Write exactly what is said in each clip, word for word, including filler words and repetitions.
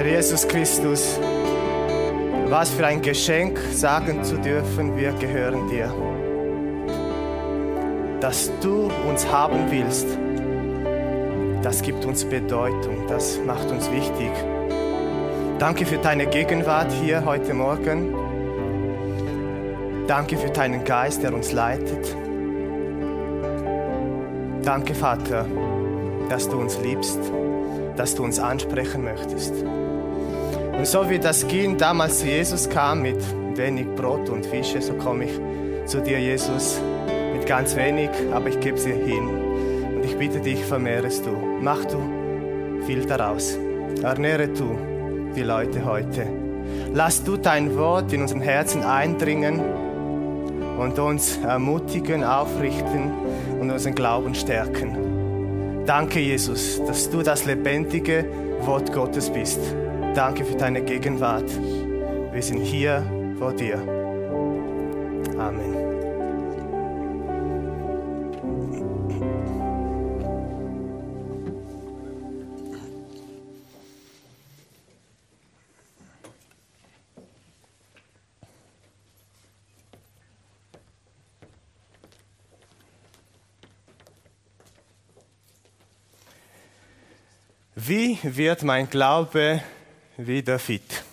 Herr Jesus Christus, was für ein Geschenk, sagen zu dürfen, wir gehören dir. Dass du uns haben willst, das gibt uns Bedeutung, das macht uns wichtig. Danke für deine Gegenwart hier heute Morgen. Danke für deinen Geist, der uns leitet. Danke, Vater, dass du uns liebst, dass du uns ansprechen möchtest. Und so wie das Kind damals zu Jesus kam mit wenig Brot und Fische, so komme ich zu dir, Jesus, mit ganz wenig, aber ich gebe sie hin. Und ich bitte dich, vermehrest du. Mach du viel daraus. Ernähre du die Leute heute. Lass du dein Wort in unseren Herzen eindringen und uns ermutigen, aufrichten und unseren Glauben stärken. Danke, Jesus, dass du das lebendige Wort Gottes bist. Danke für deine Gegenwart. Wir sind hier vor dir. Amen. Wie wird mein Glaube wieder fit?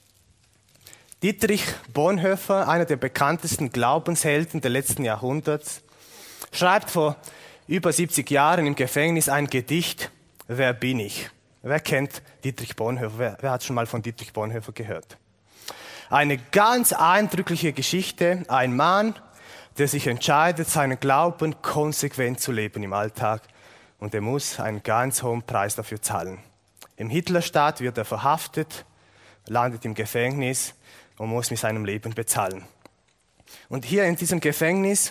Dietrich Bonhoeffer, einer der bekanntesten Glaubenshelden des letzten Jahrhunderts, schreibt vor über siebzig Jahren im Gefängnis ein Gedicht, Wer bin ich? Wer kennt Dietrich Bonhoeffer? Wer, wer hat schon mal von Dietrich Bonhoeffer gehört? Eine ganz eindrückliche Geschichte, ein Mann, der sich entscheidet, seinen Glauben konsequent zu leben im Alltag. Und er muss einen ganz hohen Preis dafür zahlen. Im Hitlerstaat wird er verhaftet, landet im Gefängnis und muss mit seinem Leben bezahlen. Und hier in diesem Gefängnis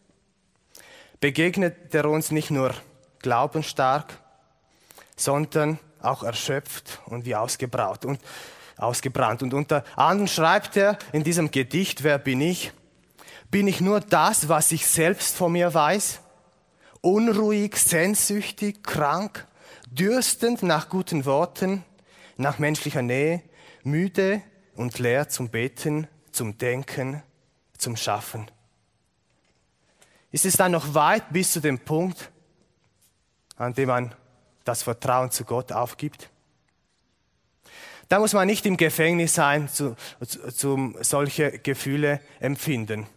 begegnet er uns nicht nur glaubensstark, sondern auch erschöpft und wie ausgebraut und ausgebrannt. Und unter anderem schreibt er in diesem Gedicht, wer bin ich? Bin ich nur das, was ich selbst von mir weiß? Unruhig, sehnsüchtig, krank, dürstend nach guten Worten, nach menschlicher Nähe, müde und leer zum Beten, zum Denken, zum Schaffen. Ist es dann noch weit bis zu dem Punkt, an dem man das Vertrauen zu Gott aufgibt? Da muss man nicht im Gefängnis sein, zu, zu, zu solche Gefühle empfinden.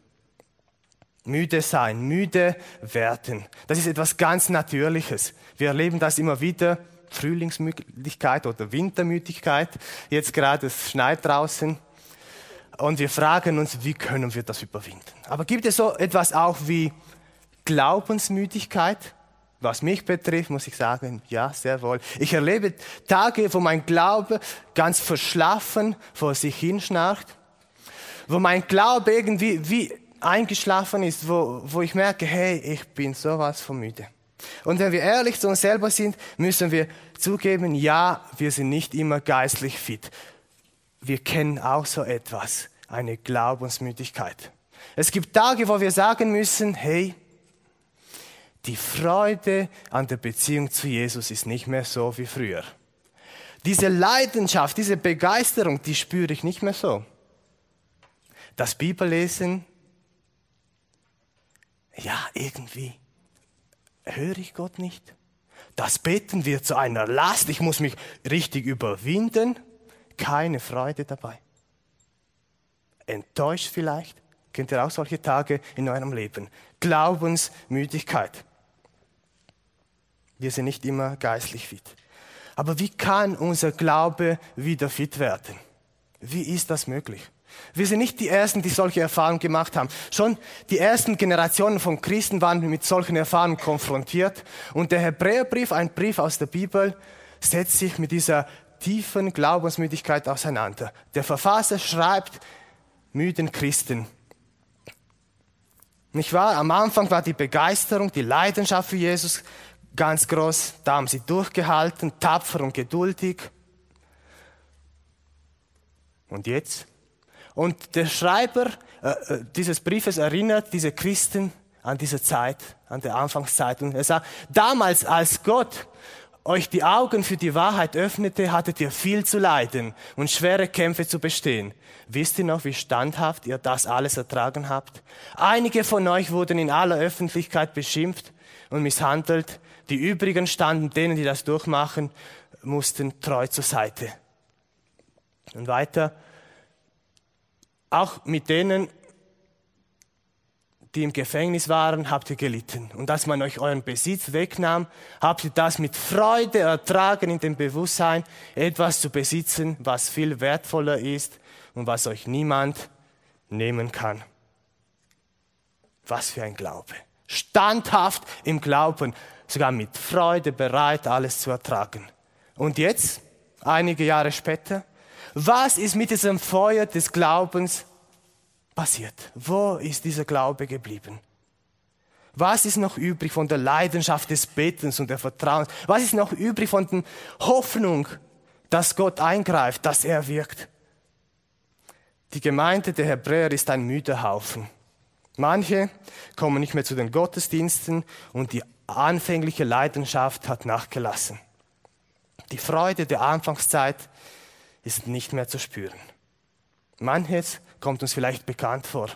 Müde sein, müde werden. Das ist etwas ganz Natürliches. Wir erleben das immer wieder, Frühlingsmüdigkeit oder Wintermüdigkeit. Jetzt gerade, es schneit draußen. Und wir fragen uns, wie können wir das überwinden? Aber gibt es so etwas auch wie Glaubensmüdigkeit? Was mich betrifft, muss ich sagen, ja, sehr wohl. Ich erlebe Tage, wo mein Glaube ganz verschlafen vor sich hinschnarcht. Wo mein Glaube irgendwie wie eingeschlafen ist, wo, wo ich merke, hey, ich bin sowas von müde. Und wenn wir ehrlich zu uns selber sind, müssen wir zugeben, ja, wir sind nicht immer geistlich fit. Wir kennen auch so etwas, eine Glaubensmüdigkeit. Es gibt Tage, wo wir sagen müssen, hey, die Freude an der Beziehung zu Jesus ist nicht mehr so wie früher. Diese Leidenschaft, diese Begeisterung, die spüre ich nicht mehr so. Das Bibellesen, ja, irgendwie höre ich Gott nicht. Das Beten wird zu einer Last. Ich muss mich richtig überwinden. Keine Freude dabei. Enttäuscht vielleicht. Kennt ihr auch solche Tage in eurem Leben? Glaubensmüdigkeit. Wir sind nicht immer geistlich fit. Aber wie kann unser Glaube wieder fit werden? Wie ist das möglich? Wir sind nicht die Ersten, die solche Erfahrungen gemacht haben. Schon die ersten Generationen von Christen waren mit solchen Erfahrungen konfrontiert. Und der Hebräerbrief, ein Brief aus der Bibel, setzt sich mit dieser tiefen Glaubensmüdigkeit auseinander. Der Verfasser schreibt müden Christen. Nicht wahr? Am Anfang war die Begeisterung, die Leidenschaft für Jesus ganz groß. Da haben sie durchgehalten, tapfer und geduldig. Und jetzt? Und der Schreiber äh, dieses Briefes erinnert diese Christen an diese Zeit, an der Anfangszeit. Und er sagt, damals als Gott euch die Augen für die Wahrheit öffnete, hattet ihr viel zu leiden und schwere Kämpfe zu bestehen. Wisst ihr noch, wie standhaft ihr das alles ertragen habt? Einige von euch wurden in aller Öffentlichkeit beschimpft und misshandelt. Die übrigen standen denen, die das durchmachen mussten, treu zur Seite. Und weiter, auch mit denen, die im Gefängnis waren, habt ihr gelitten. Und als man euch euren Besitz wegnahm, habt ihr das mit Freude ertragen in dem Bewusstsein, etwas zu besitzen, was viel wertvoller ist und was euch niemand nehmen kann. Was für ein Glaube. Standhaft im Glauben, sogar mit Freude bereit, alles zu ertragen. Und jetzt, einige Jahre später, was ist mit diesem Feuer des Glaubens passiert? Wo ist dieser Glaube geblieben? Was ist noch übrig von der Leidenschaft des Betens und der Vertrauens? Was ist noch übrig von der Hoffnung, dass Gott eingreift, dass er wirkt? Die Gemeinde der Hebräer ist ein müder Haufen. Manche kommen nicht mehr zu den Gottesdiensten und die anfängliche Leidenschaft hat nachgelassen. Die Freude der Anfangszeit ist nicht mehr zu spüren. Manches kommt uns vielleicht bekannt vor.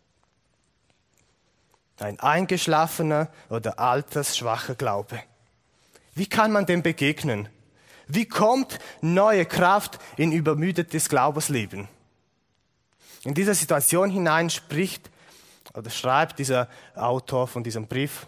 Ein eingeschlafener oder altersschwacher Glaube. Wie kann man dem begegnen? Wie kommt neue Kraft in übermüdetes Glaubensleben? In dieser Situation hinein spricht oder schreibt dieser Autor von diesem Brief.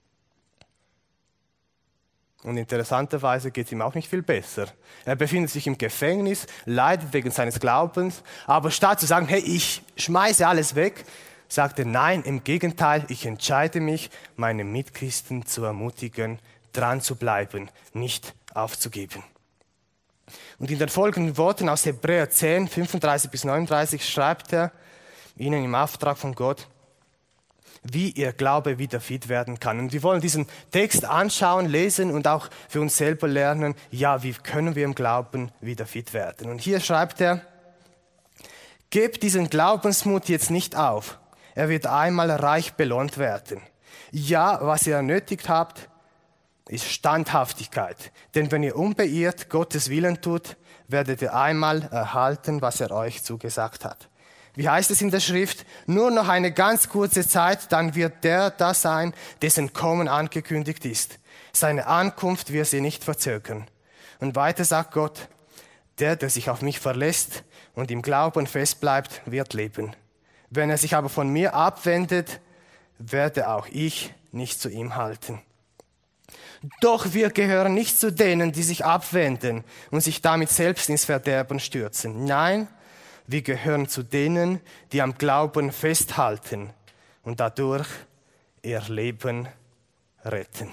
Und interessanterweise geht es ihm auch nicht viel besser. Er befindet sich im Gefängnis, leidet wegen seines Glaubens, aber statt zu sagen, hey, ich schmeiße alles weg, sagt er, nein, im Gegenteil, ich entscheide mich, meine Mitchristen zu ermutigen, dran zu bleiben, nicht aufzugeben. Und in den folgenden Worten aus Hebräer zehn, fünfunddreißig bis neununddreißig schreibt er ihnen im Auftrag von Gott, wie ihr Glaube wieder fit werden kann. Und wir wollen diesen Text anschauen, lesen und auch für uns selber lernen, ja, wie können wir im Glauben wieder fit werden. Und hier schreibt er, gebt diesen Glaubensmut jetzt nicht auf. Er wird einmal reich belohnt werden. Ja, was ihr nötigt habt, ist Standhaftigkeit. Denn wenn ihr unbeirrt Gottes Willen tut, werdet ihr einmal erhalten, was er euch zugesagt hat. Wie heißt es in der Schrift? Nur noch eine ganz kurze Zeit, dann wird der da sein, dessen Kommen angekündigt ist. Seine Ankunft wird sie nicht verzögern. Und weiter sagt Gott, der, der sich auf mich verlässt und im Glauben festbleibt, wird leben. Wenn er sich aber von mir abwendet, werde auch ich nicht zu ihm halten. Doch wir gehören nicht zu denen, die sich abwenden und sich damit selbst ins Verderben stürzen. Nein, wir gehören zu denen, die am Glauben festhalten und dadurch ihr Leben retten.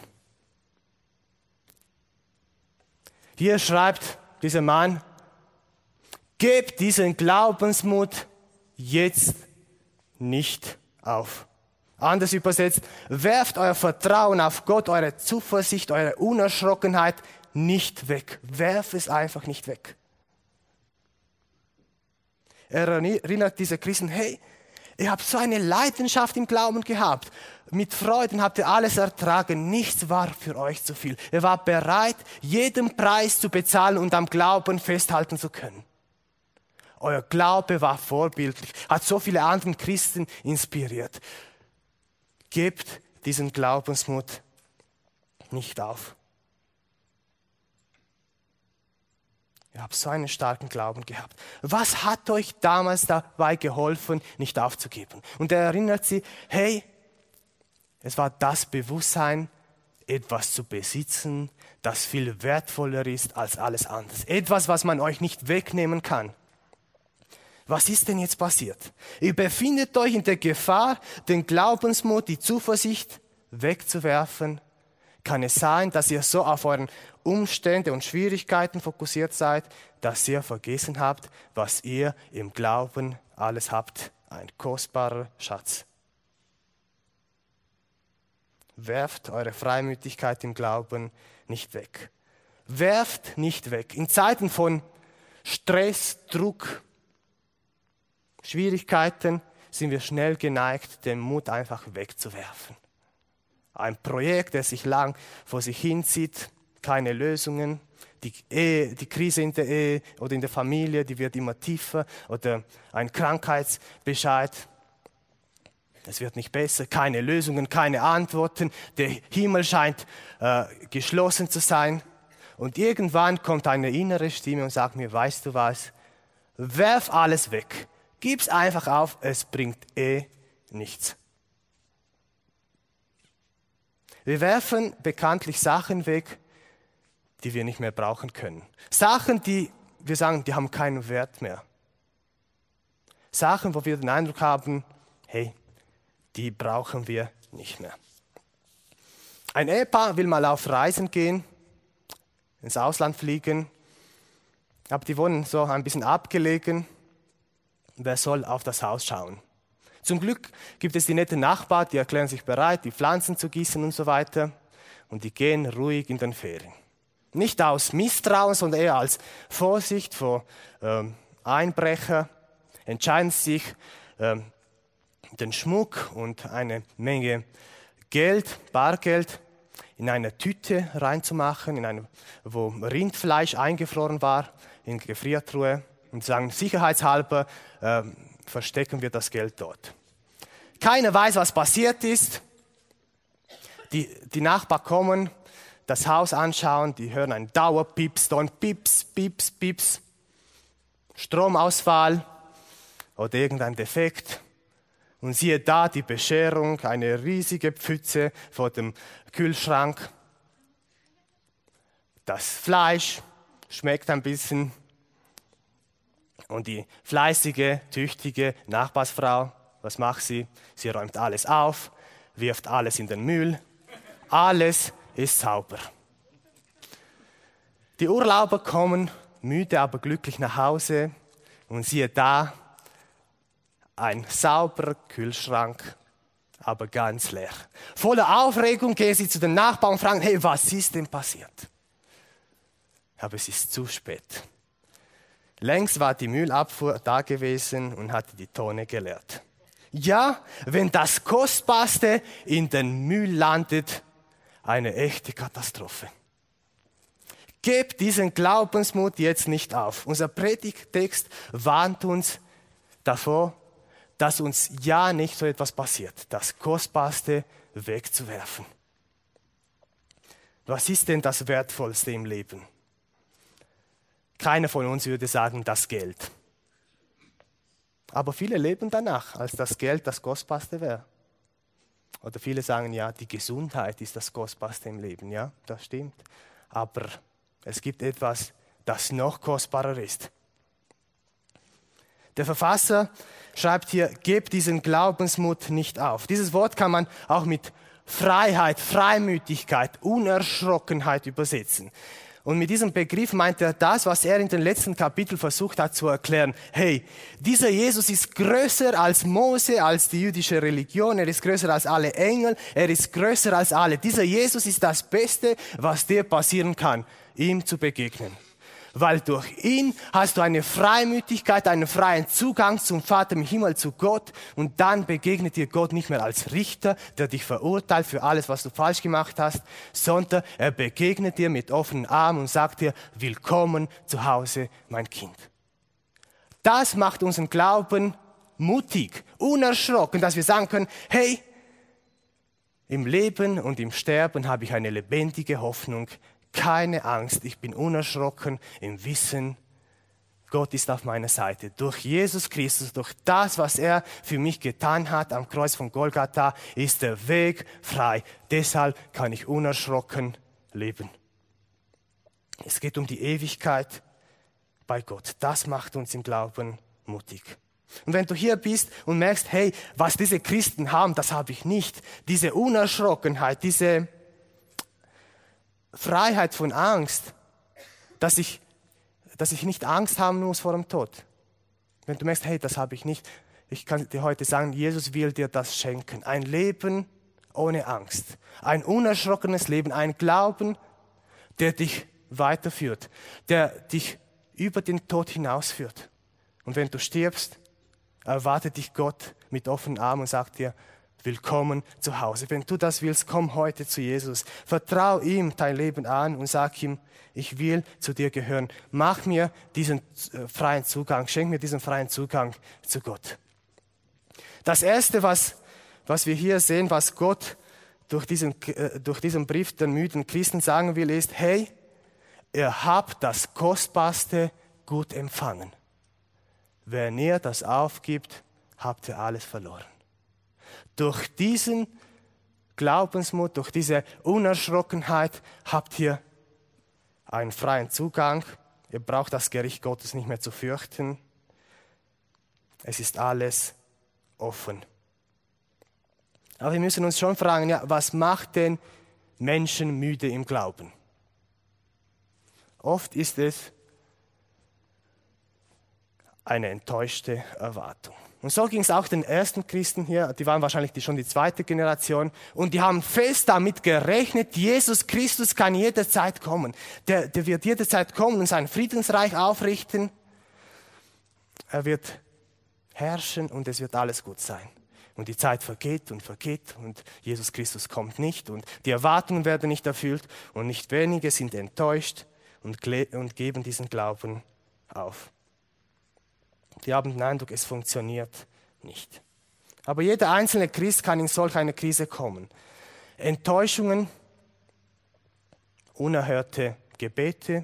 Hier schreibt dieser Mann, gebt diesen Glaubensmut jetzt nicht auf. Anders übersetzt, werft euer Vertrauen auf Gott, eure Zuversicht, eure Unerschrockenheit nicht weg. Werft es einfach nicht weg. Er erinnert diese Christen, hey, ihr habt so eine Leidenschaft im Glauben gehabt. Mit Freuden habt ihr alles ertragen. Nichts war für euch zu viel. Ihr wart bereit, jeden Preis zu bezahlen und am Glauben festhalten zu können. Euer Glaube war vorbildlich, hat so viele andere Christen inspiriert. Gebt diesen Glaubensmut nicht auf. Ihr habt so einen starken Glauben gehabt. Was hat euch damals dabei geholfen, nicht aufzugeben? Und er erinnert sie, hey, es war das Bewusstsein, etwas zu besitzen, das viel wertvoller ist als alles andere. Etwas, was man euch nicht wegnehmen kann. Was ist denn jetzt passiert? Ihr befindet euch in der Gefahr, den Glaubensmut, die Zuversicht wegzuwerfen. Kann es sein, dass ihr so auf euren Umstände und Schwierigkeiten fokussiert seid, dass ihr vergessen habt, was ihr im Glauben alles habt? Ein kostbarer Schatz. Werft eure Freimütigkeit im Glauben nicht weg. Werft nicht weg. In Zeiten von Stress, Druck, Schwierigkeiten sind wir schnell geneigt, den Mut einfach wegzuwerfen. Ein Projekt, das sich lang vor sich hinzieht, keine Lösungen. Die, Ehe, die Krise in der Ehe oder in der Familie, die wird immer tiefer. Oder ein Krankheitsbescheid. Es wird nicht besser, keine Lösungen, keine Antworten. Der Himmel scheint äh, geschlossen zu sein. Und irgendwann kommt eine innere Stimme und sagt mir, weißt du was, werf alles weg. Gib's einfach auf, es bringt eh nichts. Wir werfen bekanntlich Sachen weg, die wir nicht mehr brauchen können. Sachen, die wir sagen, die haben keinen Wert mehr. Sachen, wo wir den Eindruck haben, hey, die brauchen wir nicht mehr. Ein Ehepaar will mal auf Reisen gehen, ins Ausland fliegen, aber die wohnen so ein bisschen abgelegen. Wer soll auf das Haus schauen? Zum Glück gibt es die netten Nachbarn, die erklären sich bereit, die Pflanzen zu gießen und so weiter. Und die gehen ruhig in den Ferien. Nicht aus Misstrauen, sondern eher als Vorsicht vor ähm, Einbrecher. Entscheiden sie sich, ähm, den Schmuck und eine Menge Geld, Bargeld, in eine Tüte reinzumachen, in eine, wo Rindfleisch eingefroren war, in die Gefriertruhe. Und sagen, sicherheitshalber äh, verstecken wir das Geld dort. Keiner weiß, was passiert ist. Die, die Nachbarn kommen, das Haus anschauen, die hören einen Dauerpips, dann Pips, Pips, Pips, Stromausfall oder irgendein Defekt. Und siehe da die Bescherung, eine riesige Pfütze vor dem Kühlschrank. Das Fleisch schmeckt ein bisschen. Und die fleißige, tüchtige Nachbarsfrau, was macht sie? Sie räumt alles auf, wirft alles in den Müll. Alles ist sauber. Die Urlauber kommen müde, aber glücklich nach Hause. Und siehe da, ein sauberer Kühlschrank, aber ganz leer. Voller Aufregung gehen sie zu den Nachbarn und fragen, hey, was ist denn passiert? Aber es ist zu spät. Längst war die Müllabfuhr da gewesen und hatte die Tonne geleert. Ja, wenn das Kostbarste in den Müll landet, eine echte Katastrophe. Gebt diesen Glaubensmut jetzt nicht auf. Unser Predigttext warnt uns davor, dass uns ja nicht so etwas passiert, das Kostbarste wegzuwerfen. Was ist denn das Wertvollste im Leben? Keiner von uns würde sagen, das Geld. Aber viele leben danach, als das Geld das Kostbarste wäre. Oder viele sagen, ja, die Gesundheit ist das Kostbarste im Leben. Ja, das stimmt. Aber es gibt etwas, das noch kostbarer ist. Der Verfasser schreibt hier, gebt diesen Glaubensmut nicht auf. Dieses Wort kann man auch mit Freiheit, Freimütigkeit, Unerschrockenheit übersetzen. Und mit diesem Begriff meint er das, was er in den letzten Kapiteln versucht hat zu erklären. Hey, dieser Jesus ist größer als Mose, als die jüdische Religion. Er ist größer als alle Engel. Er ist größer als alle. Dieser Jesus ist das Beste, was dir passieren kann, ihm zu begegnen. Weil durch ihn hast du eine Freimütigkeit, einen freien Zugang zum Vater im Himmel, zu Gott. Und dann begegnet dir Gott nicht mehr als Richter, der dich verurteilt für alles, was du falsch gemacht hast, sondern er begegnet dir mit offenen Armen und sagt dir, willkommen zu Hause, mein Kind. Das macht unseren Glauben mutig, unerschrocken, dass wir sagen können, hey, im Leben und im Sterben habe ich eine lebendige Hoffnung. Keine Angst, ich bin unerschrocken im Wissen, Gott ist auf meiner Seite. Durch Jesus Christus, durch das, was er für mich getan hat am Kreuz von Golgatha, ist der Weg frei. Deshalb kann ich unerschrocken leben. Es geht um die Ewigkeit bei Gott. Das macht uns im Glauben mutig. Und wenn du hier bist und merkst, hey, was diese Christen haben, das habe ich nicht. Diese Unerschrockenheit, diese Freiheit von Angst, dass ich, dass ich nicht Angst haben muss vor dem Tod. Wenn du merkst, hey, das habe ich nicht, ich kann dir heute sagen, Jesus will dir das schenken. Ein Leben ohne Angst. Ein unerschrockenes Leben, ein Glauben, der dich weiterführt, der dich über den Tod hinausführt. Und wenn du stirbst, erwartet dich Gott mit offenen Armen und sagt dir, willkommen zu Hause. Wenn du das willst, komm heute zu Jesus. Vertrau ihm dein Leben an und sag ihm, ich will zu dir gehören. Mach mir diesen äh, freien Zugang, schenk mir diesen freien Zugang zu Gott. Das Erste, was, was wir hier sehen, was Gott durch diesen, äh, durch diesen Brief den müden Christen sagen will, ist, hey, ihr habt das Kostbarste gut empfangen. Wenn ihr das aufgibt, habt ihr alles verloren. Durch diesen Glaubensmut, durch diese Unerschrockenheit habt ihr einen freien Zugang. Ihr braucht das Gericht Gottes nicht mehr zu fürchten. Es ist alles offen. Aber wir müssen uns schon fragen, ja, was macht denn Menschen müde im Glauben? Oft ist es eine enttäuschte Erwartung. Und so ging es auch den ersten Christen hier, die waren wahrscheinlich die, schon die zweite Generation, und die haben fest damit gerechnet, Jesus Christus kann jederzeit kommen. Der, der wird jederzeit kommen und sein Friedensreich aufrichten. Er wird herrschen und es wird alles gut sein. Und die Zeit vergeht und vergeht und Jesus Christus kommt nicht und die Erwartungen werden nicht erfüllt und nicht wenige sind enttäuscht und, und geben diesen Glauben auf. Die haben den Eindruck, es funktioniert nicht. Aber jeder einzelne Christ kann in solch eine Krise kommen. Enttäuschungen, unerhörte Gebete.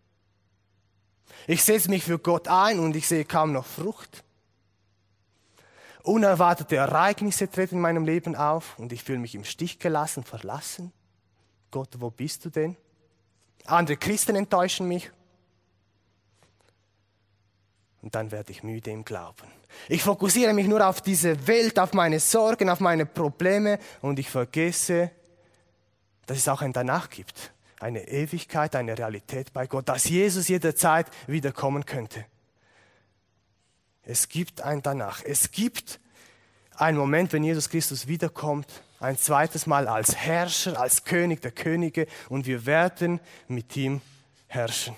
Ich setze mich für Gott ein und ich sehe kaum noch Frucht. Unerwartete Ereignisse treten in meinem Leben auf und ich fühle mich im Stich gelassen, verlassen. Gott, wo bist du denn? Andere Christen enttäuschen mich. Und dann werde ich müde im Glauben. Ich fokussiere mich nur auf diese Welt, auf meine Sorgen, auf meine Probleme und ich vergesse, dass es auch ein Danach gibt. Eine Ewigkeit, eine Realität bei Gott, dass Jesus jederzeit wiederkommen könnte. Es gibt ein Danach. Es gibt einen Moment, wenn Jesus Christus wiederkommt, ein zweites Mal als Herrscher, als König der Könige und wir werden mit ihm herrschen.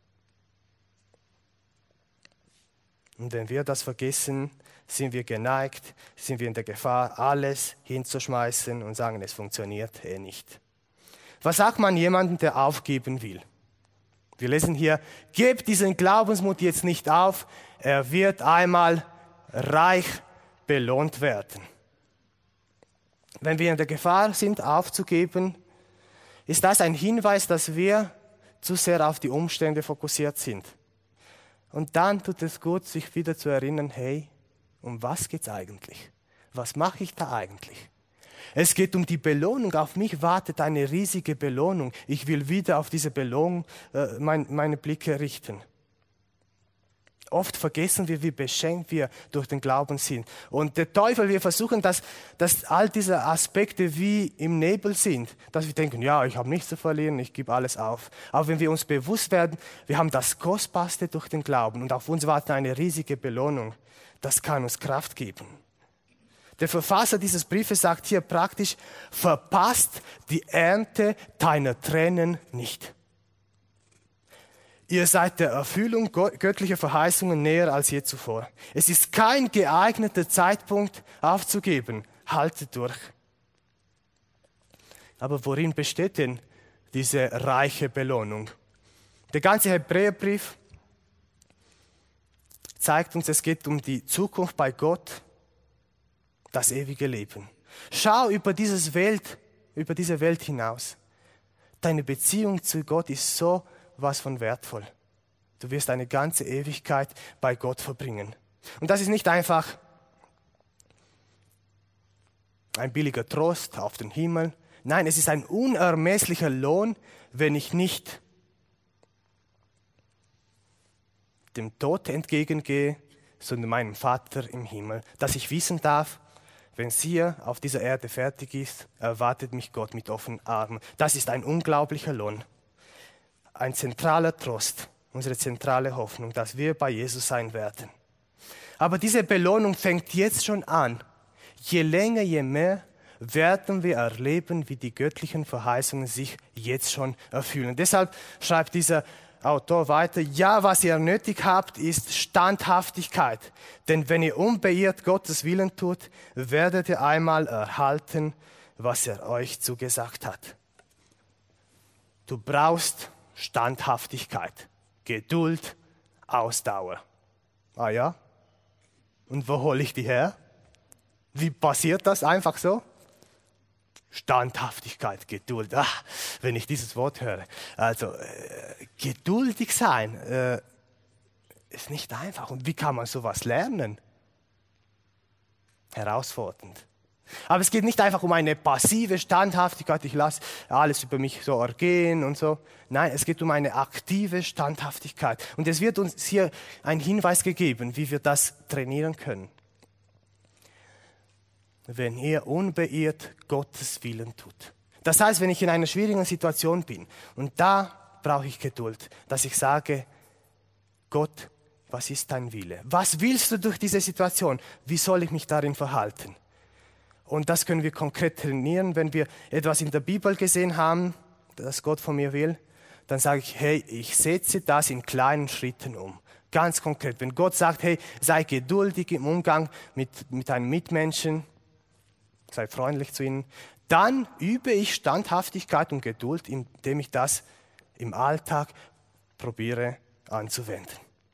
Und wenn wir das vergessen, sind wir geneigt, sind wir in der Gefahr, alles hinzuschmeißen und sagen, es funktioniert eh nicht. Was sagt man jemandem, der aufgeben will? Wir lesen hier, gebt diesen Glaubensmut jetzt nicht auf, er wird einmal reich belohnt werden. Wenn wir in der Gefahr sind, aufzugeben, ist das ein Hinweis, dass wir zu sehr auf die Umstände fokussiert sind. Und dann tut es gut, sich wieder zu erinnern, hey, um was geht's eigentlich? Was mache ich da eigentlich? Es geht um die Belohnung. Auf mich wartet eine riesige Belohnung. Ich will wieder auf diese Belohnung äh, mein, meine Blicke richten. Oft vergessen wir, wie beschenkt wir durch den Glauben sind. Und der Teufel, wir versuchen, dass, dass all diese Aspekte wie im Nebel sind. Dass wir denken, ja, ich habe nichts zu verlieren, ich gebe alles auf. Aber wenn wir uns bewusst werden, wir haben das Kostbarste durch den Glauben und auf uns wartet eine riesige Belohnung. Das kann uns Kraft geben. Der Verfasser dieses Briefes sagt hier praktisch, verpasst die Ernte deiner Tränen nicht. Ihr seid der Erfüllung göttlicher Verheißungen näher als je zuvor. Es ist kein geeigneter Zeitpunkt aufzugeben. Haltet durch. Aber worin besteht denn diese reiche Belohnung? Der ganze Hebräerbrief zeigt uns, es geht um die Zukunft bei Gott, das ewige Leben. Schau über dieses Welt, über diese Welt hinaus. Deine Beziehung zu Gott ist so was von wertvoll. Du wirst eine ganze Ewigkeit bei Gott verbringen. Und das ist nicht einfach ein billiger Trost auf den Himmel. Nein, es ist ein unermesslicher Lohn, wenn ich nicht dem Tod entgegengehe, sondern meinem Vater im Himmel. Dass ich wissen darf, wenn es hier auf dieser Erde fertig ist, erwartet mich Gott mit offenen Armen. Das ist ein unglaublicher Lohn. Ein zentraler Trost, unsere zentrale Hoffnung, dass wir bei Jesus sein werden. Aber diese Belohnung fängt jetzt schon an. Je länger, je mehr werden wir erleben, wie die göttlichen Verheißungen sich jetzt schon erfüllen. Deshalb schreibt dieser Autor weiter, ja, was ihr nötig habt, ist Standhaftigkeit. Denn wenn ihr unbeirrt Gottes Willen tut, werdet ihr einmal erhalten, was er euch zugesagt hat. Du brauchst Standhaftigkeit, Geduld, Ausdauer. Ah ja? Und wo hole ich die her? Wie passiert das einfach so? Standhaftigkeit, Geduld. Ach, wenn ich dieses Wort höre. Also, äh, geduldig sein äh, ist nicht einfach. Und wie kann man sowas lernen? Herausfordernd. Aber es geht nicht einfach um eine passive Standhaftigkeit, ich lasse alles über mich so ergehen und so. Nein, es geht um eine aktive Standhaftigkeit. Und es wird uns hier ein Hinweis gegeben, wie wir das trainieren können. Wenn ihr unbeirrt Gottes Willen tut. Das heißt, wenn ich in einer schwierigen Situation bin und da brauche ich Geduld, dass ich sage, Gott, was ist dein Wille? Was willst du durch diese Situation? Wie soll ich mich darin verhalten? Und das können wir konkret trainieren, wenn wir etwas in der Bibel gesehen haben, das Gott von mir will, dann sage ich, hey, ich setze das in kleinen Schritten um. Ganz konkret, wenn Gott sagt, hey, sei geduldig im Umgang mit, mit deinen Mitmenschen, sei freundlich zu ihnen, dann übe ich Standhaftigkeit und Geduld, indem ich das im Alltag probiere anzuwenden.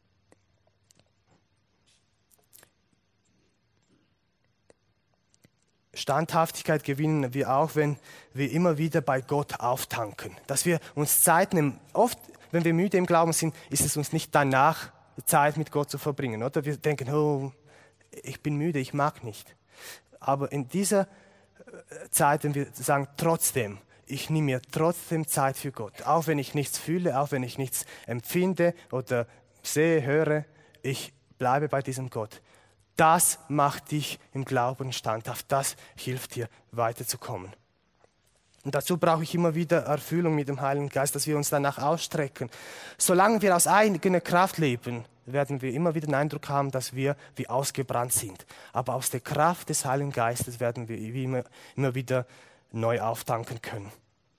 Standhaftigkeit gewinnen wir auch, wenn wir immer wieder bei Gott auftanken. Dass wir uns Zeit nehmen. Oft, wenn wir müde im Glauben sind, ist es uns nicht danach, Zeit mit Gott zu verbringen. Oder wir denken, oh, ich bin müde, ich mag nicht. Aber in dieser Zeit, wenn wir sagen, trotzdem, ich nehme mir trotzdem Zeit für Gott. Auch wenn ich nichts fühle, auch wenn ich nichts empfinde oder sehe, höre, ich bleibe bei diesem Gott. Das macht dich im Glauben standhaft. Das hilft dir, weiterzukommen. Und dazu brauche ich immer wieder Erfüllung mit dem Heiligen Geist, dass wir uns danach ausstrecken. Solange wir aus eigener Kraft leben, werden wir immer wieder den Eindruck haben, dass wir wie ausgebrannt sind. Aber aus der Kraft des Heiligen Geistes werden wir wie immer, immer wieder neu auftanken können.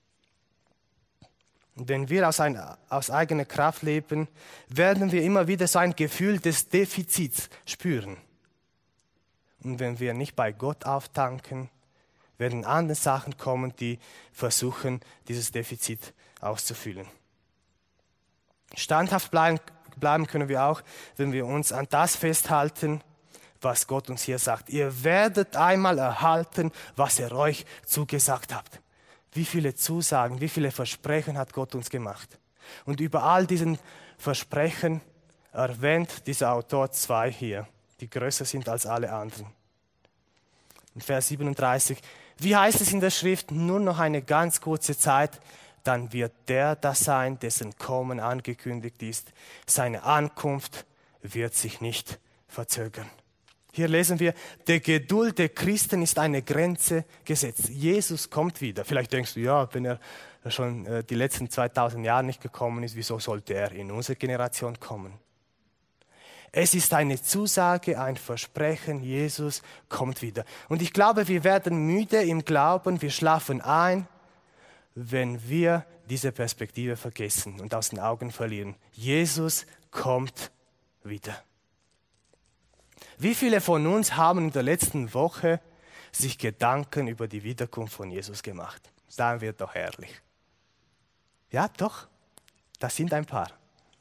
Und wenn wir aus, ein, aus eigener Kraft leben, werden wir immer wieder so ein Gefühl des Defizits spüren. Und wenn wir nicht bei Gott auftanken, werden andere Sachen kommen, die versuchen, dieses Defizit auszufüllen. Standhaft bleiben, bleiben können wir auch, wenn wir uns an das festhalten, was Gott uns hier sagt. Ihr werdet einmal erhalten, was er euch zugesagt hat. Wie viele Zusagen, wie viele Versprechen hat Gott uns gemacht? Und über all diesen Versprechen erwähnt dieser Autor zwei hier, die größer sind als alle anderen. In Vers siebenunddreißig, wie heißt es in der Schrift, nur noch eine ganz kurze Zeit, dann wird der da sein, dessen Kommen angekündigt ist. Seine Ankunft wird sich nicht verzögern. Hier lesen wir, der Geduld der Christen ist eine Grenze gesetzt. Jesus kommt wieder. Vielleicht denkst du, ja, wenn er schon äh, die letzten zweitausend Jahre nicht gekommen ist, wieso sollte er in unsere Generation kommen? Es ist eine Zusage, ein Versprechen, Jesus kommt wieder. Und ich glaube, wir werden müde im Glauben, wir schlafen ein, wenn wir diese Perspektive vergessen und aus den Augen verlieren. Jesus kommt wieder. Wie viele von uns haben in der letzten Woche sich Gedanken über die Wiederkunft von Jesus gemacht? Seien wir doch ehrlich. Ja, doch, das sind ein paar.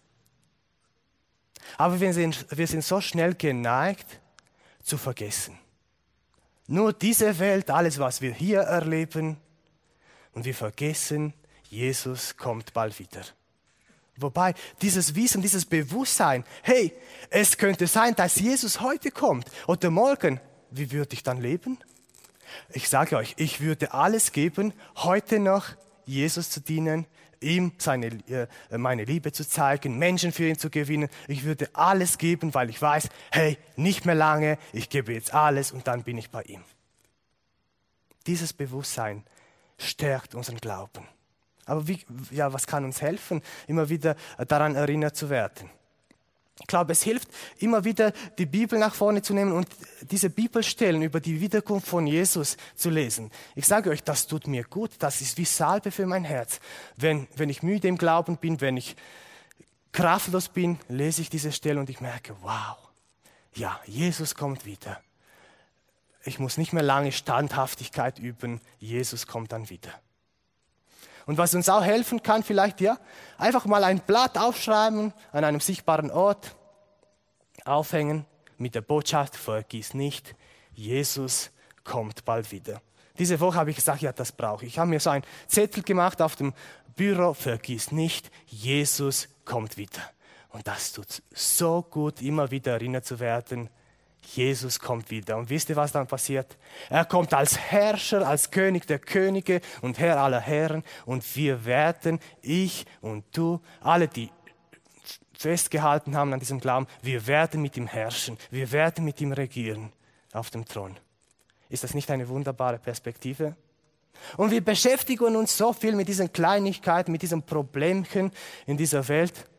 Aber wir sind, wir sind so schnell geneigt, zu vergessen. Nur diese Welt, alles, was wir hier erleben, und wir vergessen, Jesus kommt bald wieder. Wobei dieses Wissen, dieses Bewusstsein, hey, es könnte sein, dass Jesus heute kommt oder morgen. Wie würde ich dann leben? Ich sage euch, ich würde alles geben, heute noch Jesus zu dienen, ihm seine, äh, meine Liebe zu zeigen, Menschen für ihn zu gewinnen. Ich würde alles geben, weil ich weiß, hey, nicht mehr lange, ich gebe jetzt alles und dann bin ich bei ihm. Dieses Bewusstsein stärkt unseren Glauben. Aber wie, ja, was kann uns helfen, immer wieder daran erinnert zu werden? Ich glaube, es hilft, immer wieder die Bibel nach vorne zu nehmen und diese Bibelstellen über die Wiederkunft von Jesus zu lesen. Ich sage euch, das tut mir gut, das ist wie Salbe für mein Herz. Wenn, wenn ich müde im Glauben bin, wenn ich kraftlos bin, lese ich diese Stelle und ich merke, wow, ja, Jesus kommt wieder. Ich muss nicht mehr lange Standhaftigkeit üben, Jesus kommt dann wieder. Und was uns auch helfen kann, vielleicht ja, einfach mal ein Blatt aufschreiben, an einem sichtbaren Ort, aufhängen, mit der Botschaft, vergiss nicht, Jesus kommt bald wieder. Diese Woche habe ich gesagt, ja, das brauche ich. Ich habe mir so einen Zettel gemacht auf dem Büro, vergiss nicht, Jesus kommt wieder. Und das tut so gut, immer wieder erinnert zu werden, Jesus kommt wieder. Und wisst ihr, was dann passiert? Er kommt als Herrscher, als König der Könige und Herr aller Herren. Und wir werden, ich und du, alle, die festgehalten haben an diesem Glauben, wir werden mit ihm herrschen. Wir werden mit ihm regieren auf dem Thron. Ist das nicht eine wunderbare Perspektive? Und wir beschäftigen uns so viel mit diesen Kleinigkeiten, mit diesen Problemchen in dieser Welt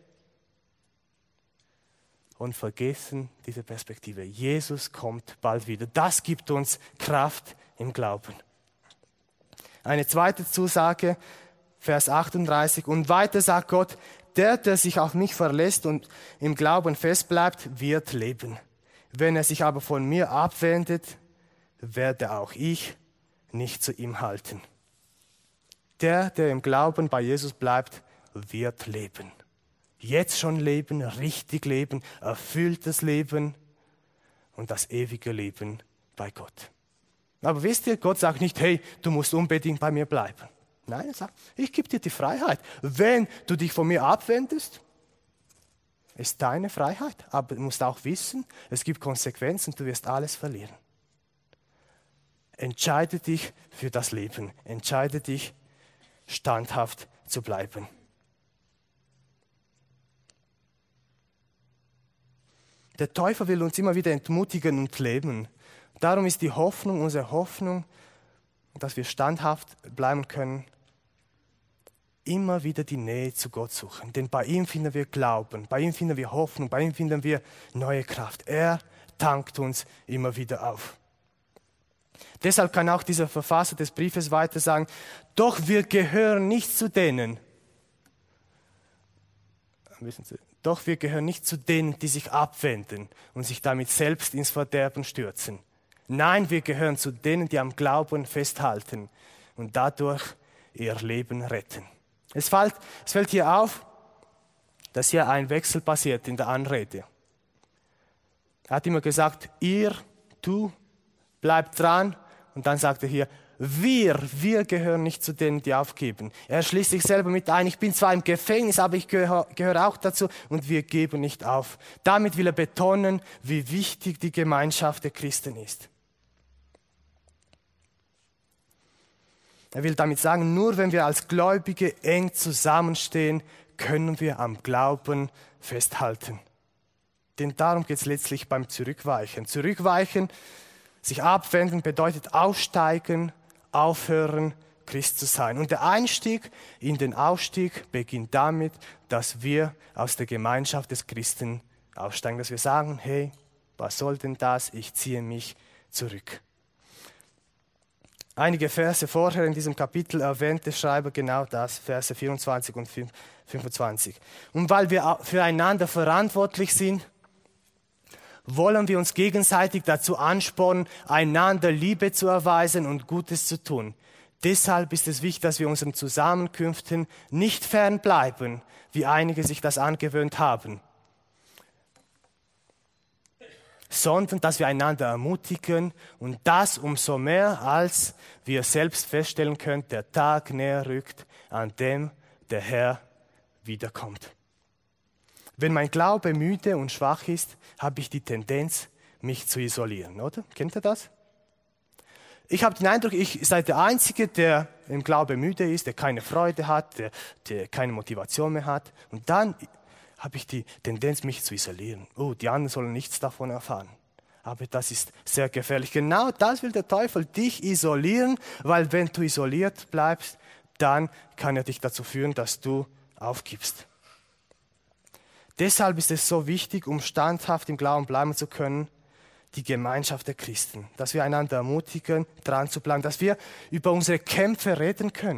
und vergessen diese Perspektive. Jesus kommt bald wieder. Das gibt uns Kraft im Glauben. Eine zweite Zusage, Vers achtunddreißig. Und weiter sagt Gott, der, der sich auf mich verlässt und im Glauben festbleibt, wird leben. Wenn er sich aber von mir abwendet, werde auch ich nicht zu ihm halten. Der, der im Glauben bei Jesus bleibt, wird leben. Jetzt schon leben, richtig leben, erfülltes Leben und das ewige Leben bei Gott. Aber wisst ihr, Gott sagt nicht, hey, du musst unbedingt bei mir bleiben. Nein, er sagt, ich gebe dir die Freiheit. Wenn du dich von mir abwendest, ist deine Freiheit. Aber du musst auch wissen, es gibt Konsequenzen, du wirst alles verlieren. Entscheide dich für das Leben. Entscheide dich, standhaft zu bleiben. Der Teufel will uns immer wieder entmutigen und lähmen. Darum ist die Hoffnung, unsere Hoffnung, dass wir standhaft bleiben können, immer wieder die Nähe zu Gott suchen. Denn bei ihm finden wir Glauben, bei ihm finden wir Hoffnung, bei ihm finden wir neue Kraft. Er tankt uns immer wieder auf. Deshalb kann auch dieser Verfasser des Briefes weiter sagen, doch wir gehören nicht zu denen, wissen Sie, doch wir gehören nicht zu denen, die sich abwenden und sich damit selbst ins Verderben stürzen. Nein, wir gehören zu denen, die am Glauben festhalten und dadurch ihr Leben retten. Es fällt, es fällt hier auf, dass hier ein Wechsel passiert in der Anrede. Er hat immer gesagt, ihr, du, bleibt dran. Und dann sagt er hier, wir, wir gehören nicht zu denen, die aufgeben. Er schließt sich selber mit ein, ich bin zwar im Gefängnis, aber ich gehöre, gehöre auch dazu und wir geben nicht auf. Damit will er betonen, wie wichtig die Gemeinschaft der Christen ist. Er will damit sagen, nur wenn wir als Gläubige eng zusammenstehen, können wir am Glauben festhalten. Denn darum geht es letztlich beim Zurückweichen. Zurückweichen, sich abwenden, bedeutet aussteigen, aufhören, Christ zu sein. Und der Einstieg in den Aufstieg beginnt damit, dass wir aus der Gemeinschaft des Christen aussteigen. Dass wir sagen, hey, was soll denn das? Ich ziehe mich zurück. Einige Verse vorher in diesem Kapitel erwähnt der Schreiber genau das, Verse vierundzwanzig und fünfundzwanzig. Und weil wir füreinander verantwortlich sind, wollen wir uns gegenseitig dazu anspornen, einander Liebe zu erweisen und Gutes zu tun. Deshalb ist es wichtig, dass wir unseren Zusammenkünften nicht fernbleiben, wie einige sich das angewöhnt haben, sondern dass wir einander ermutigen und das umso mehr, als wir selbst feststellen können, der Tag näher rückt, an dem der Herr wiederkommt. Wenn mein Glaube müde und schwach ist, habe ich die Tendenz, mich zu isolieren, oder? Kennt ihr das? Ich habe den Eindruck, ich sei der Einzige, der im Glaube müde ist, der keine Freude hat, der, der keine Motivation mehr hat. Und dann habe ich die Tendenz, mich zu isolieren. Oh, die anderen sollen nichts davon erfahren. Aber das ist sehr gefährlich. Genau das will der Teufel, dich isolieren, weil wenn du isoliert bleibst, dann kann er dich dazu führen, dass du aufgibst. Deshalb ist es so wichtig, um standhaft im Glauben bleiben zu können, die Gemeinschaft der Christen. Dass wir einander ermutigen, dran zu bleiben, dass wir über unsere Kämpfe reden können.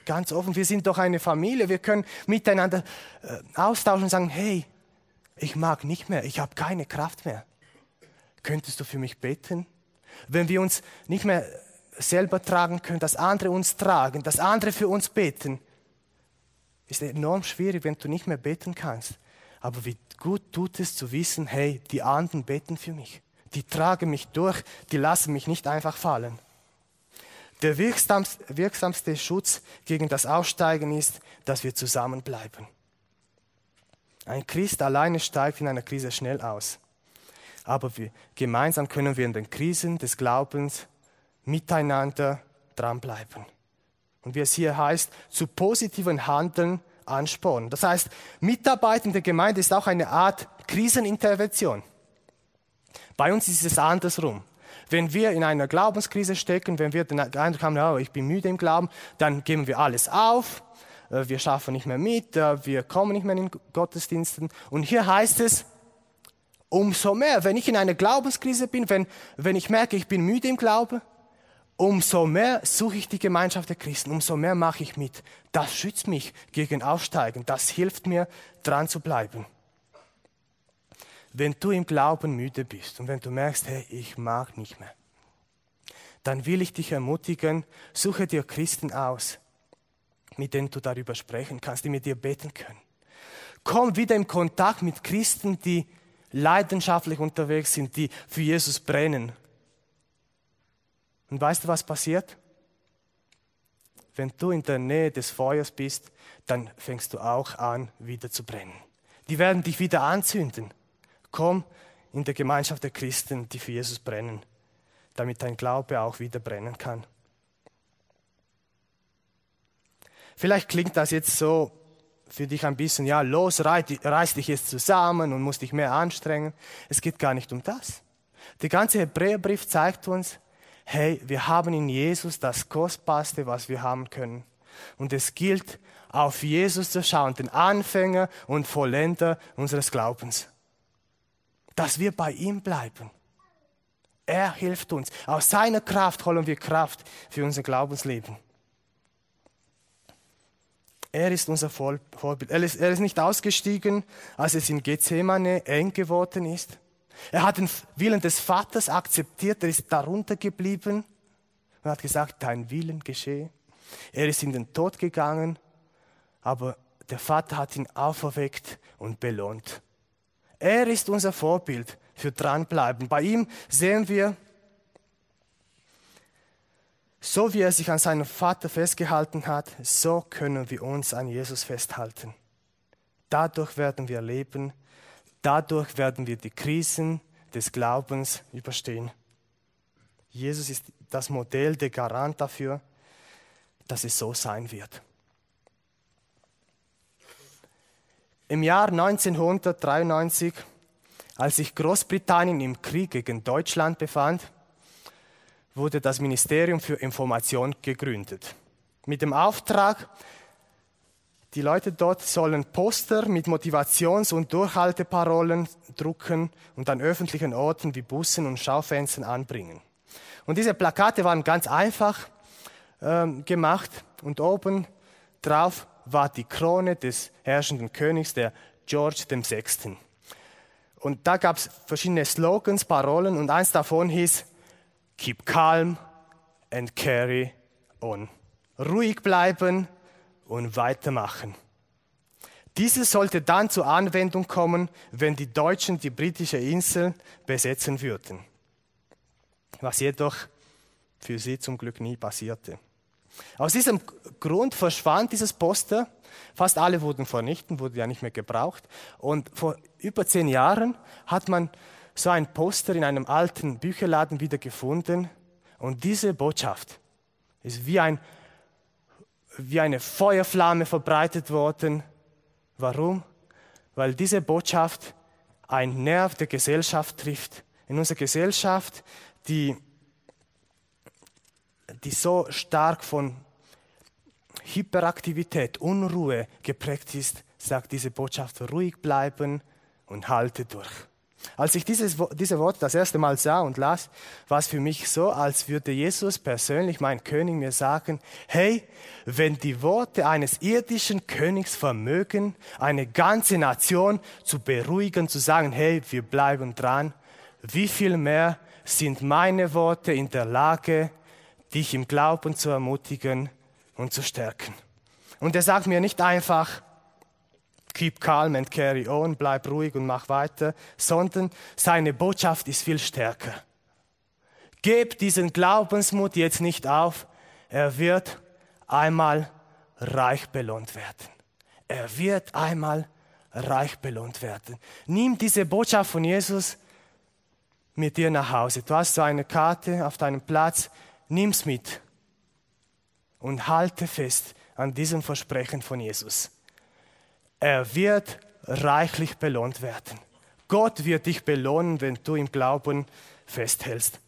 ganz offen. Wir sind doch eine Familie. Wir können miteinander äh, austauschen und sagen, hey, ich mag nicht mehr, ich habe keine Kraft mehr. Könntest du für mich beten? Wenn wir uns nicht mehr selber tragen können, dass andere uns tragen, dass andere für uns beten, ist enorm schwierig, wenn du nicht mehr beten kannst. Aber wie gut tut es zu wissen, hey, die anderen beten für mich. Die tragen mich durch, die lassen mich nicht einfach fallen. Der wirksamste, wirksamste Schutz gegen das Aussteigen ist, dass wir zusammenbleiben. Ein Christ alleine steigt in einer Krise schnell aus. Aber wir, gemeinsam können wir in den Krisen des Glaubens miteinander dranbleiben. Und wie es hier heißt, zu positiven Handeln anspornen. Das heißt, Mitarbeit in der Gemeinde ist auch eine Art Krisenintervention. Bei uns ist es andersrum. Wenn wir in einer Glaubenskrise stecken, wenn wir den Eindruck haben, oh, ich bin müde im Glauben, dann geben wir alles auf, wir schaffen nicht mehr mit, wir kommen nicht mehr in den Gottesdiensten. Und hier heißt es, umso mehr, wenn ich in einer Glaubenskrise bin, wenn, wenn ich merke, ich bin müde im Glauben, umso mehr suche ich die Gemeinschaft der Christen, umso mehr mache ich mit. Das schützt mich gegen Aufsteigen, das hilft mir, dran zu bleiben. Wenn du im Glauben müde bist und wenn du merkst, hey, ich mag nicht mehr, dann will ich dich ermutigen, suche dir Christen aus, mit denen du darüber sprechen kannst, die mit dir beten können. Komm wieder in Kontakt mit Christen, die leidenschaftlich unterwegs sind, die für Jesus brennen. Und weißt du, was passiert? Wenn du in der Nähe des Feuers bist, dann fängst du auch an, wieder zu brennen. Die werden dich wieder anzünden. Komm in der Gemeinschaft der Christen, die für Jesus brennen, damit dein Glaube auch wieder brennen kann. Vielleicht klingt das jetzt so für dich ein bisschen, ja, los, reiß dich jetzt zusammen und musst dich mehr anstrengen. Es geht gar nicht um das. Der ganze Hebräerbrief zeigt uns, hey, wir haben in Jesus das Kostbarste, was wir haben können. Und es gilt, auf Jesus zu schauen, den Anfänger und Vollender unseres Glaubens. Dass wir bei ihm bleiben. Er hilft uns. Aus seiner Kraft holen wir Kraft für unser Glaubensleben. Er ist unser Vorbild. Er ist, er ist nicht ausgestiegen, als es in Gethsemane eng geworden ist. Er hat den Willen des Vaters akzeptiert, er ist darunter geblieben und hat gesagt, dein Willen geschehe. Er ist in den Tod gegangen, aber der Vater hat ihn auferweckt und belohnt. Er ist unser Vorbild für dranbleiben. Bei ihm sehen wir, so wie er sich an seinem Vater festgehalten hat, so können wir uns an Jesus festhalten. Dadurch werden wir leben, dadurch werden wir die Krisen des Glaubens überstehen. Jesus ist das Modell, der Garant dafür, dass es so sein wird. Im Jahr neunzehnhundertdreiundneunzig, als sich Großbritannien im Krieg gegen Deutschland befand, wurde das Ministerium für Information gegründet. Mit dem Auftrag, die Leute dort sollen Poster mit Motivations- und Durchhalteparolen drucken und an öffentlichen Orten wie Bussen und Schaufenstern anbringen. Und diese Plakate waren ganz einfach ähm, gemacht und oben drauf war die Krone des herrschenden Königs, der George der Sechste. Und da gab es verschiedene Slogans, Parolen und eins davon hieß Keep calm and carry on. Ruhig bleiben und weitermachen. Dieses sollte dann zur Anwendung kommen, wenn die Deutschen die britische Insel besetzen würden. Was jedoch für sie zum Glück nie passierte. Aus diesem Grund verschwand dieses Poster. Fast alle wurden vernichtet, wurde ja nicht mehr gebraucht. Und vor über zehn Jahren hat man so ein Poster in einem alten Bücherladen wieder gefunden. Und diese Botschaft ist wie, ein, wie eine Feuerflamme verbreitet worden. Warum? Weil diese Botschaft einen Nerv der Gesellschaft trifft. In unserer Gesellschaft, die die so stark von Hyperaktivität, Unruhe geprägt ist, sagt diese Botschaft, ruhig bleiben und halte durch. Als ich dieses, diese Worte das erste Mal sah und las, war es für mich so, als würde Jesus persönlich, mein König, mir sagen, hey, wenn die Worte eines irdischen Königs vermögen, eine ganze Nation zu beruhigen, zu sagen, hey, wir bleiben dran, wie viel mehr sind meine Worte in der Lage, dich im Glauben zu ermutigen und zu stärken. Und er sagt mir nicht einfach, keep calm and carry on, bleib ruhig und mach weiter, sondern seine Botschaft ist viel stärker. Gebt diesen Glaubensmut jetzt nicht auf, er wird einmal reich belohnt werden. Er wird einmal reich belohnt werden. Nimm diese Botschaft von Jesus mit dir nach Hause. Du hast so eine Karte auf deinem Platz, nimm's mit und halte fest an diesem Versprechen von Jesus. Er wird reichlich belohnt werden. Gott wird dich belohnen, wenn du im Glauben festhältst.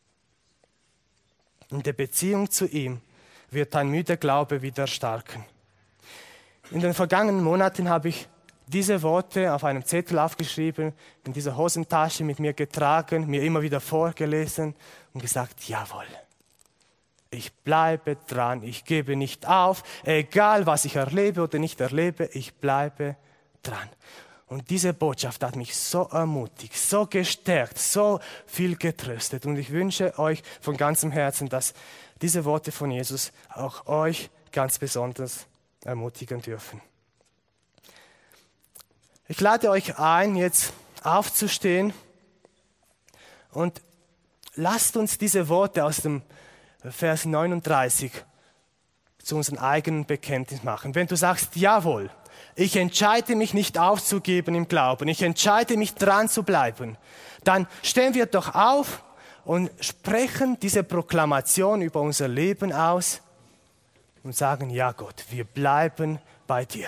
In der Beziehung zu ihm wird dein müder Glaube wieder stärken. In den vergangenen Monaten habe ich diese Worte auf einem Zettel aufgeschrieben, in dieser Hosentasche mit mir getragen, mir immer wieder vorgelesen und gesagt, jawohl. Ich bleibe dran, ich gebe nicht auf, egal was ich erlebe oder nicht erlebe, ich bleibe dran. Und diese Botschaft hat mich so ermutigt, so gestärkt, so viel getröstet. Und ich wünsche euch von ganzem Herzen, dass diese Worte von Jesus auch euch ganz besonders ermutigen dürfen. Ich lade euch ein, jetzt aufzustehen und lasst uns diese Worte aus dem Vers neununddreißig zu unserem eigenen Bekenntnis machen. Wenn du sagst, jawohl, ich entscheide mich nicht aufzugeben im Glauben, ich entscheide mich dran zu bleiben, dann stehen wir doch auf und sprechen diese Proklamation über unser Leben aus und sagen, ja Gott, wir bleiben bei dir.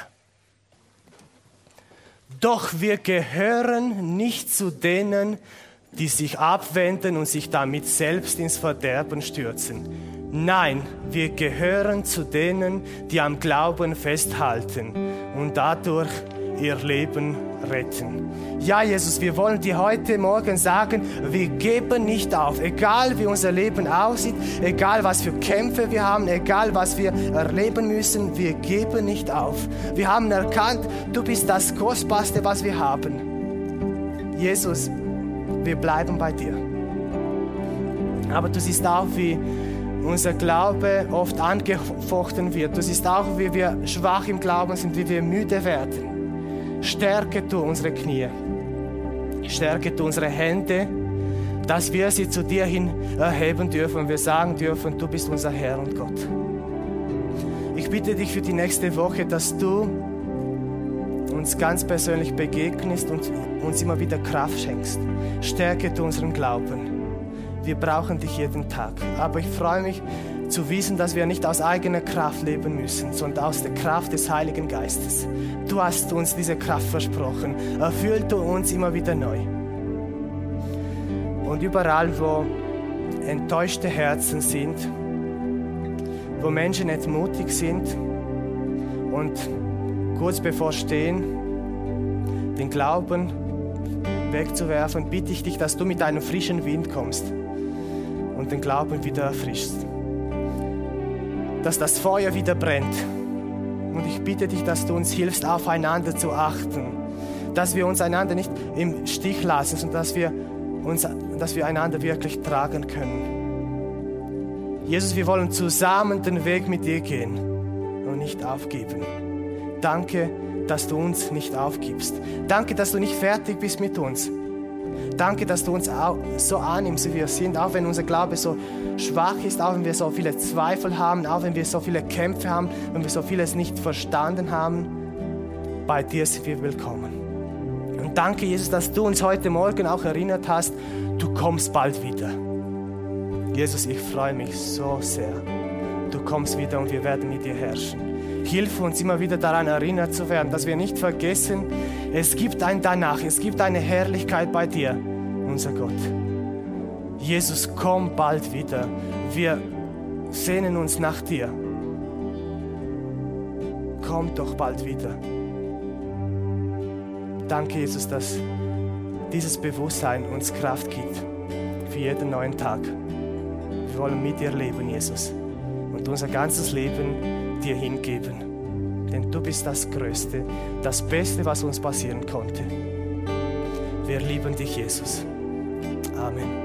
Doch wir gehören nicht zu denen, die sich abwenden und sich damit selbst ins Verderben stürzen. Nein, wir gehören zu denen, die am Glauben festhalten und dadurch ihr Leben retten. Ja, Jesus, wir wollen dir heute Morgen sagen, wir geben nicht auf. Egal wie unser Leben aussieht, egal was für Kämpfe wir haben, egal was wir erleben müssen, wir geben nicht auf. Wir haben erkannt, du bist das Kostbarste, was wir haben. Jesus, wir bleiben bei dir. Aber du siehst auch, wie unser Glaube oft angefochten wird. Du siehst auch, wie wir schwach im Glauben sind, wie wir müde werden. Stärke du unsere Knie. Stärke du unsere Hände, dass wir sie zu dir hin erheben dürfen und wir sagen dürfen, du bist unser Herr und Gott. Ich bitte dich für die nächste Woche, dass du uns ganz persönlich begegnest und uns immer wieder Kraft schenkst. Stärke du unseren Glauben. Wir brauchen dich jeden Tag. Aber ich freue mich zu wissen, dass wir nicht aus eigener Kraft leben müssen, sondern aus der Kraft des Heiligen Geistes. Du hast uns diese Kraft versprochen. Erfüll du uns immer wieder neu. Und überall, wo enttäuschte Herzen sind, wo Menschen entmutigt sind und kurz bevor stehen, den Glauben wegzuwerfen, bitte ich dich, dass du mit einem frischen Wind kommst und den Glauben wieder erfrischst. Dass das Feuer wieder brennt. Und ich bitte dich, dass du uns hilfst, aufeinander zu achten. Dass wir uns einander nicht im Stich lassen, sondern dass wir, uns, dass wir einander wirklich tragen können. Jesus, wir wollen zusammen den Weg mit dir gehen und nicht aufgeben. Danke, dass du uns nicht aufgibst. Danke, dass du nicht fertig bist mit uns. Danke, dass du uns auch so annimmst, wie wir sind, auch wenn unser Glaube so schwach ist, auch wenn wir so viele Zweifel haben, auch wenn wir so viele Kämpfe haben, wenn wir so vieles nicht verstanden haben. Bei dir sind wir willkommen. Und danke, Jesus, dass du uns heute Morgen auch erinnert hast, du kommst bald wieder. Jesus, ich freue mich so sehr. Du kommst wieder und wir werden mit dir herrschen. Hilf uns immer wieder daran erinnert zu werden, dass wir nicht vergessen, es gibt ein Danach, es gibt eine Herrlichkeit bei dir, unser Gott. Jesus, komm bald wieder. Wir sehnen uns nach dir. Komm doch bald wieder. Danke, Jesus, dass dieses Bewusstsein uns Kraft gibt für jeden neuen Tag. Wir wollen mit dir leben, Jesus, und unser ganzes Leben dir hingeben. Denn du bist das Größte, das Beste, was uns passieren konnte. Wir lieben dich, Jesus. Amen.